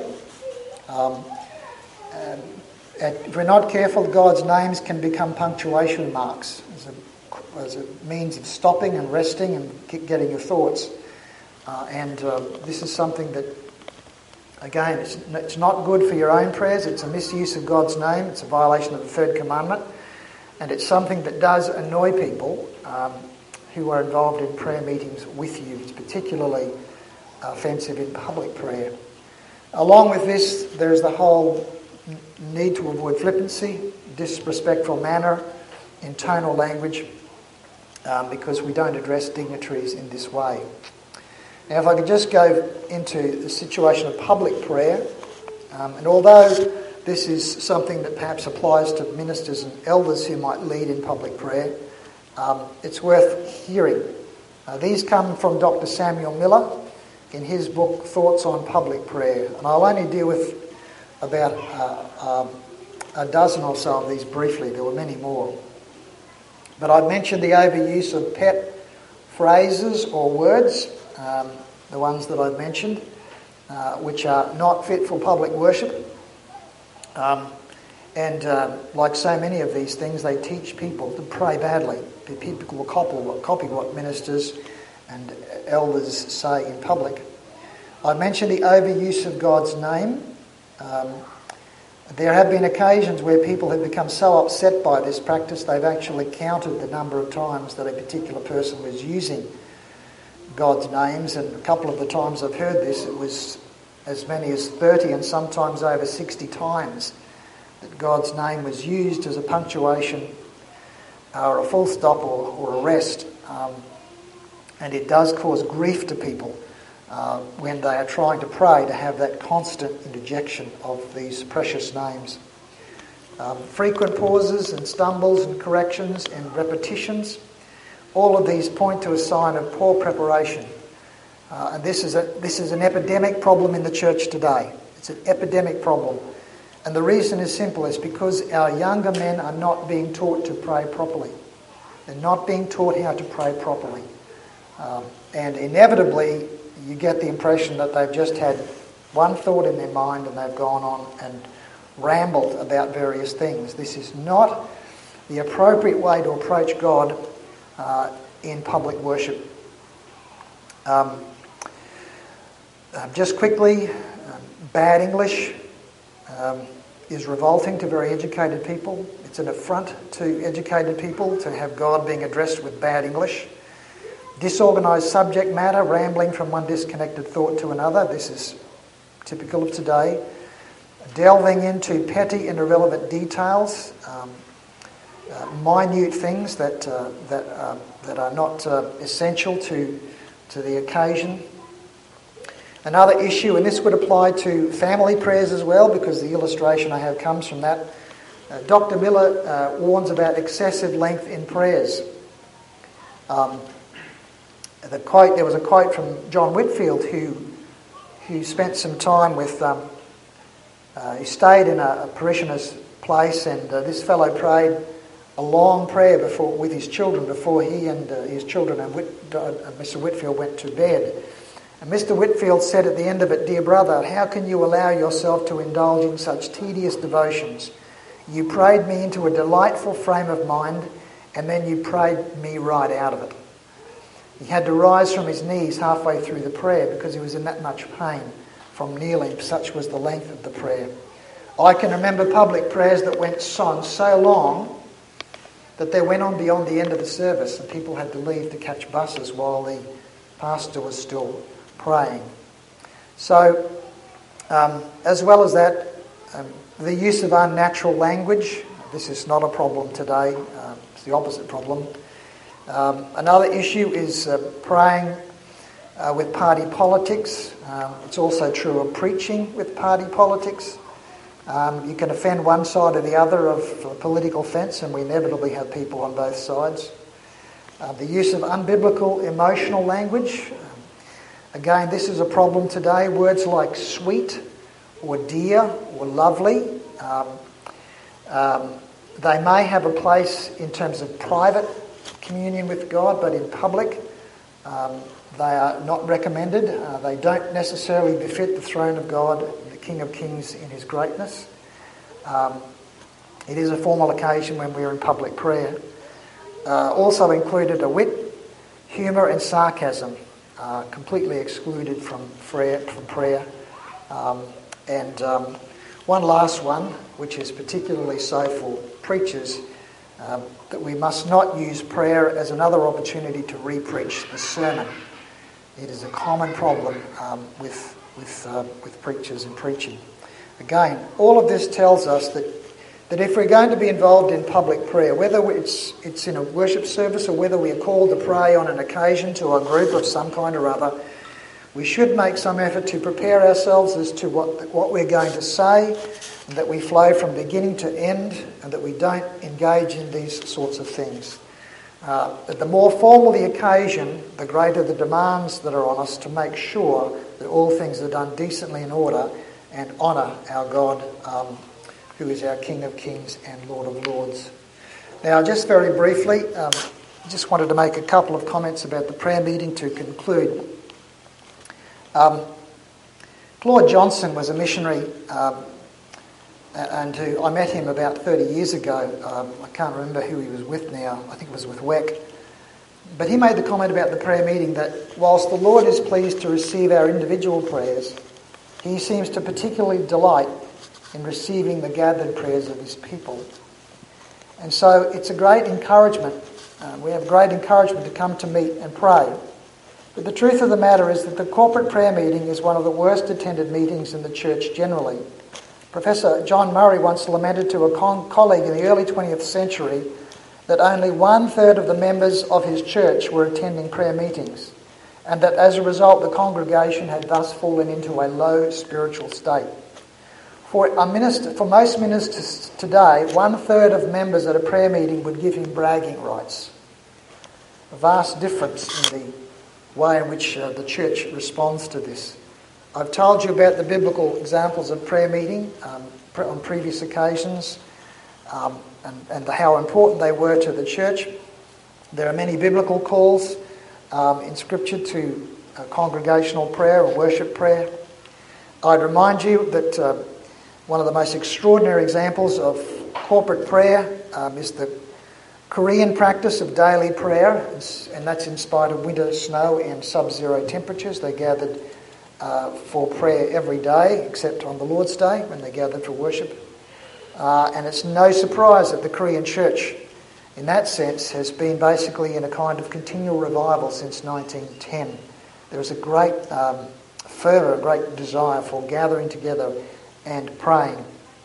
If we're not careful, God's names can become punctuation marks as a means of stopping and resting and getting your thoughts. And this is something that, again, it's not good for your own prayers. It's a misuse of God's name. It's a violation of the third commandment. And it's something that does annoy people who are involved in prayer meetings with you. It's particularly offensive in public prayer. Along with this, there's the whole need to avoid flippancy, disrespectful manner, in tonal language, because we don't address dignitaries in this way. Now, if I could just go into the situation of public prayer, and although this is something that perhaps applies to ministers and elders who might lead in public prayer, it's worth hearing. These come from Dr. Samuel Miller in his book, Thoughts on Public Prayer. And I'll only deal with about a dozen or so of these briefly. There were many more. But I've mentioned the overuse of pet phrases or words, the ones that I've mentioned, which are not fit for public worship. And like so many of these things, they teach people to pray badly. People will copy what ministers and elders say in public. I mentioned the overuse of God's name. There have been occasions where people have become so upset by this practice they've actually counted the number of times that a particular person was using God's names, and a couple of the times I've heard this, it was as many as 30 and sometimes over 60 times that God's name was used as a punctuation or a full stop or a rest. And it does cause grief to people when they are trying to pray to have that constant interjection of these precious names. Frequent pauses and stumbles and corrections and repetitions, all of these point to a sign of poor preparation. And this is an epidemic problem in the church today. It's an epidemic problem. And the reason is simple. It's because our younger men are not being taught to pray properly. They're not being taught how to pray properly. And inevitably, you get the impression that they've just had one thought in their mind and they've gone on and rambled about various things. This is not the appropriate way to approach God in public worship. Just quickly, bad English is revolting to very educated people. It's an affront to educated people to have God being addressed with bad English. Disorganised subject matter, rambling from one disconnected thought to another. This is typical of today. Delving into petty and irrelevant details, minute things that are not essential to the occasion. Another issue, and this would apply to family prayers as well, because the illustration I have comes from that Dr. Miller warns about excessive length in prayers. There was a quote from John Whitfield who spent some time with, he stayed in a parishioner's place, and this fellow prayed a long prayer with his children before he and his children and Mr. Whitfield went to bed. And Mr. Whitfield said at the end of it, "Dear brother, how can you allow yourself to indulge in such tedious devotions? You prayed me into a delightful frame of mind, and then you prayed me right out of it." He had to rise from his knees halfway through the prayer because he was in that much pain from kneeling. Such was the length of the prayer. I can remember public prayers that went on so long that they went on beyond the end of the service, and people had to leave to catch buses while the pastor was still praying. So, as well as that, the use of unnatural language. This is not a problem today. It's the opposite problem. Another issue is praying with party politics. It's also true of preaching with party politics. You can offend one side or the other of a political fence, and we inevitably have people on both sides. The use of unbiblical emotional language. Again, this is a problem today. Words like sweet or dear or lovely, they may have a place in terms of private communion with God, but in public, they are not recommended. They don't necessarily befit the throne of God, the King of Kings in his greatness. It is a formal occasion when we are in public prayer. Also included are wit, humour and sarcasm, completely excluded from prayer. One last one, which is particularly so for preachers, that we must not use prayer as another opportunity to re-preach the sermon. It is a common problem with preachers and preaching. Again, all of this tells us that if we're going to be involved in public prayer, whether it's in a worship service or whether we are called to pray on an occasion to a group of some kind or other, we should make some effort to prepare ourselves as to what we're going to say, and that we flow from beginning to end, and that we don't engage in these sorts of things. That the more formal the occasion, the greater the demands that are on us to make sure that all things are done decently in order and honour our God, who is our King of Kings and Lord of Lords. Now, just very briefly, I just wanted to make a couple of comments about the prayer meeting to conclude. Claude Johnson was a missionary, and I met him about 30 years ago. I can't remember who he was with now. I think it was with WEC. But he made the comment about the prayer meeting that whilst the Lord is pleased to receive our individual prayers, he seems to particularly delight in receiving the gathered prayers of his people. And so it's a great encouragement. We have great encouragement to come to meet and pray. But the truth of the matter is that the corporate prayer meeting is one of the worst attended meetings in the church generally. Professor John Murray once lamented to a colleague in the early 20th century that only 1/3 of the members of his church were attending prayer meetings, and that as a result the congregation had thus fallen into a low spiritual state. For most ministers today, 1/3 of members at a prayer meeting would give him bragging rights. A vast difference in the way in which the church responds to this. I've told you about the biblical examples of prayer meeting on previous occasions, and how important they were to the church. There are many biblical calls in Scripture to congregational prayer or worship prayer. I'd remind you that one of the most extraordinary examples of corporate prayer is the Korean practice of daily prayer, and that's in spite of winter snow and sub-zero temperatures. They gathered for prayer every day, except on the Lord's Day when they gathered for worship. And it's no surprise that the Korean church, in that sense, has been basically in a kind of continual revival since 1910. There is a great fervour, a great desire for gathering together and praying.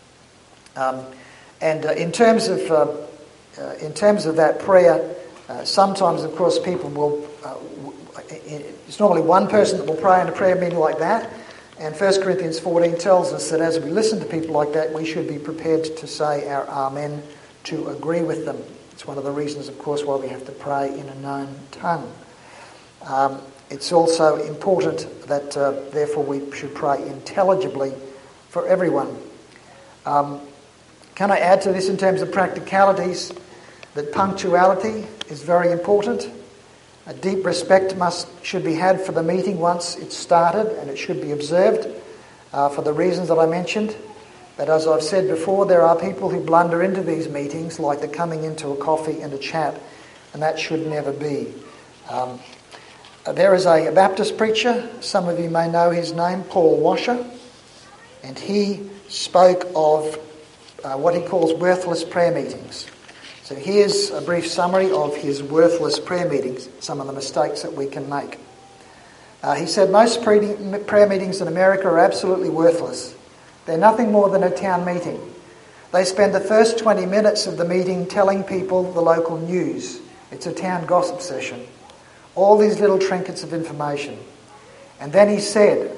In terms of that prayer, sometimes, of course, people will. It's normally one person that will pray in a prayer meeting like that, And 1 Corinthians 14 tells us that as we listen to people like that, we should be prepared to say our amen, to agree with them. It's one of the reasons, of course, why we have to pray in a known tongue. It's also important that, therefore, we should pray intelligibly for everyone. Can I add to this in terms of practicalities that punctuality is very important? A deep respect should be had for the meeting once it's started, and it should be observed for the reasons that I mentioned. But as I've said before, there are people who blunder into these meetings like they're coming into a coffee and a chat, and that should never be. There is a Baptist preacher, some of you may know his name, Paul Washer, and he spoke of what he calls worthless prayer meetings. So here's a brief summary of his worthless prayer meetings, some of the mistakes that we can make. He said most prayer meetings in America are absolutely worthless. They're nothing more than a town meeting. They spend the first 20 minutes of the meeting telling people the local news. It's a town gossip session. All these little trinkets of information. And then he said,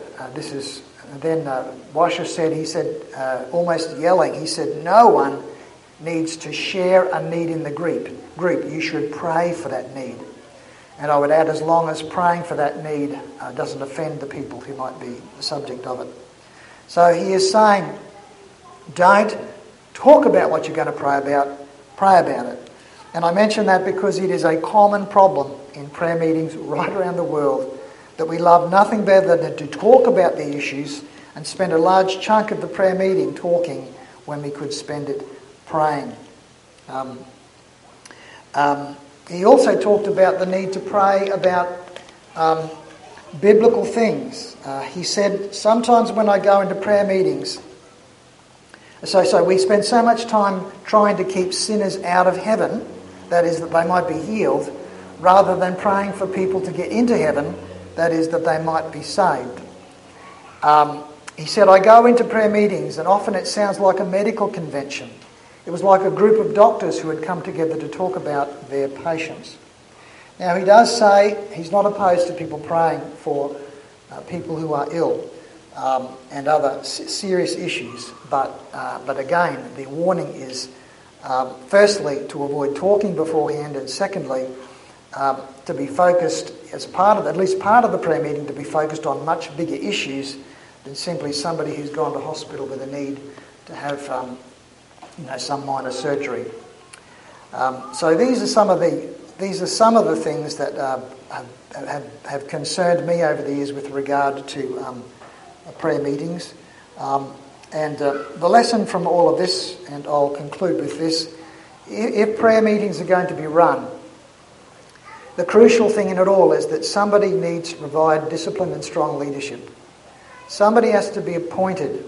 Washer said, almost yelling, he said, no one needs to share a need in the group. You should pray for that need. And I would add, as long as praying for that need doesn't offend the people who might be the subject of it. So he is saying, don't talk about what you're going to pray about it. And I mention that because it is a common problem in prayer meetings right around the world, that we love nothing better than to talk about the issues and spend a large chunk of the prayer meeting talking when we could spend it praying. He also talked about the need to pray about biblical things. He said, sometimes when I go into prayer meetings, so we spend so much time trying to keep sinners out of heaven, that is, that they might be healed, rather than praying for people to get into heaven, that is, that they might be saved. He said, I go into prayer meetings and often it sounds like a medical convention. It was like a group of doctors who had come together to talk about their patients. Now, he does say he's not opposed to people praying for people who are ill and other serious issues. But again, the warning is, firstly, to avoid talking beforehand, and secondly, to be focused as part of, at least part of the prayer meeting, to be focused on much bigger issues than simply somebody who's gone to hospital with a need to have some minor surgery. So these are some of the things that have concerned me over the years with regard to prayer meetings. And the lesson from all of this, and I'll conclude with this, if prayer meetings are going to be run, the crucial thing in it all is that somebody needs to provide discipline and strong leadership. Somebody has to be appointed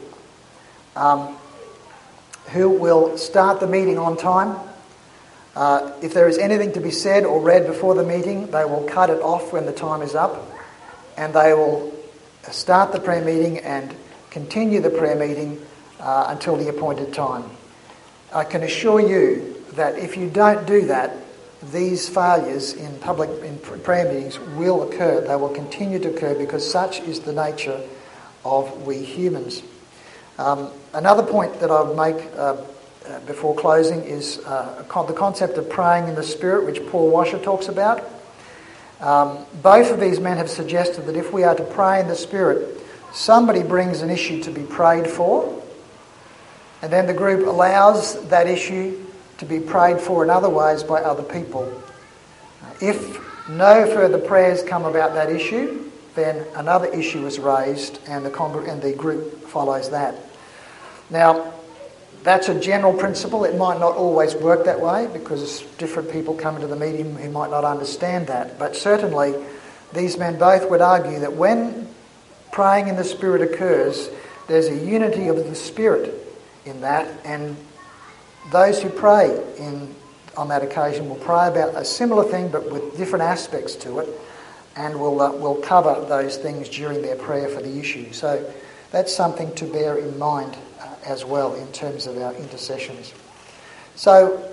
who will start the meeting on time. If there is anything to be said or read before the meeting, they will cut it off when the time is up, and they will start the prayer meeting and continue the prayer meeting until the appointed time. I can assure you that if you don't do that, these failures in prayer meetings will occur. They will continue to occur because such is the nature of we humans. Another point that I would make before closing is the concept of praying in the Spirit, which Paul Washer talks about. Both of these men have suggested that if we are to pray in the Spirit, somebody brings an issue to be prayed for, and then the group allows that issue to be prayed for in other ways by other people. If no further prayers come about that issue, then another issue is raised and the group follows that. Now, that's a general principle. It might not always work that way because different people come into the meeting who might not understand that. But certainly, these men both would argue that when praying in the Spirit occurs, there's a unity of the Spirit in that, and those who pray on that occasion will pray about a similar thing but with different aspects to it, and will cover those things during their prayer for the issue. So that's something to bear in mind as well in terms of our intercessions. So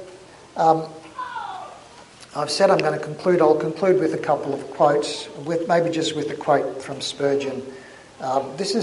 I've said I'm going to conclude. I'll conclude with a couple of quotes, maybe just with a quote from Spurgeon This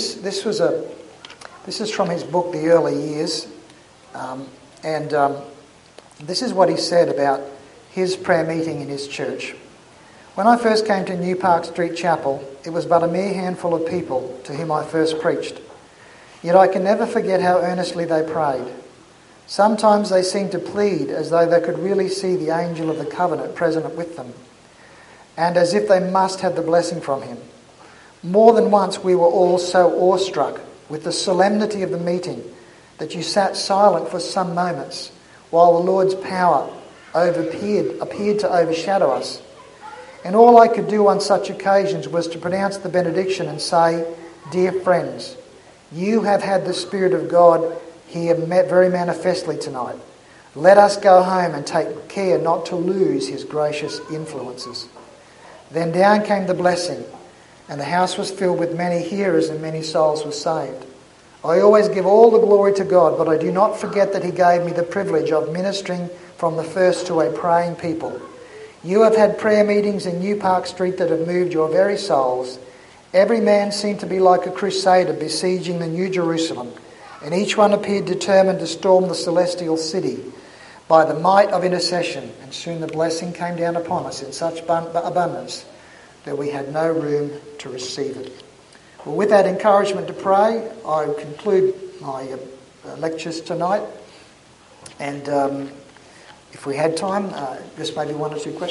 is from his book, The Early Years, and this is what he said about his prayer meeting in his church. When I first came to New Park Street Chapel, it was but a mere handful of people to whom I first preached. Yet I can never forget how earnestly they prayed. Sometimes they seemed to plead as though they could really see the angel of the covenant present with them, and as if they must have the blessing from him. More than once we were all so awestruck with the solemnity of the meeting that you sat silent for some moments while the Lord's power appeared to overshadow us. And all I could do on such occasions was to pronounce the benediction and say, "Dear friends, you have had the Spirit of God here very manifestly tonight. Let us go home and take care not to lose his gracious influences." Then down came the blessing, and the house was filled with many hearers and many souls were saved. I always give all the glory to God, but I do not forget that he gave me the privilege of ministering from the first to a praying people. You have had prayer meetings in New Park Street that have moved your very souls. Every man seemed to be like a crusader besieging the New Jerusalem, and each one appeared determined to storm the celestial city by the might of intercession. And soon the blessing came down upon us in such abundance that we had no room to receive it. Well, with that encouragement to pray, I conclude my lectures tonight. And if we had time, just maybe one or two questions.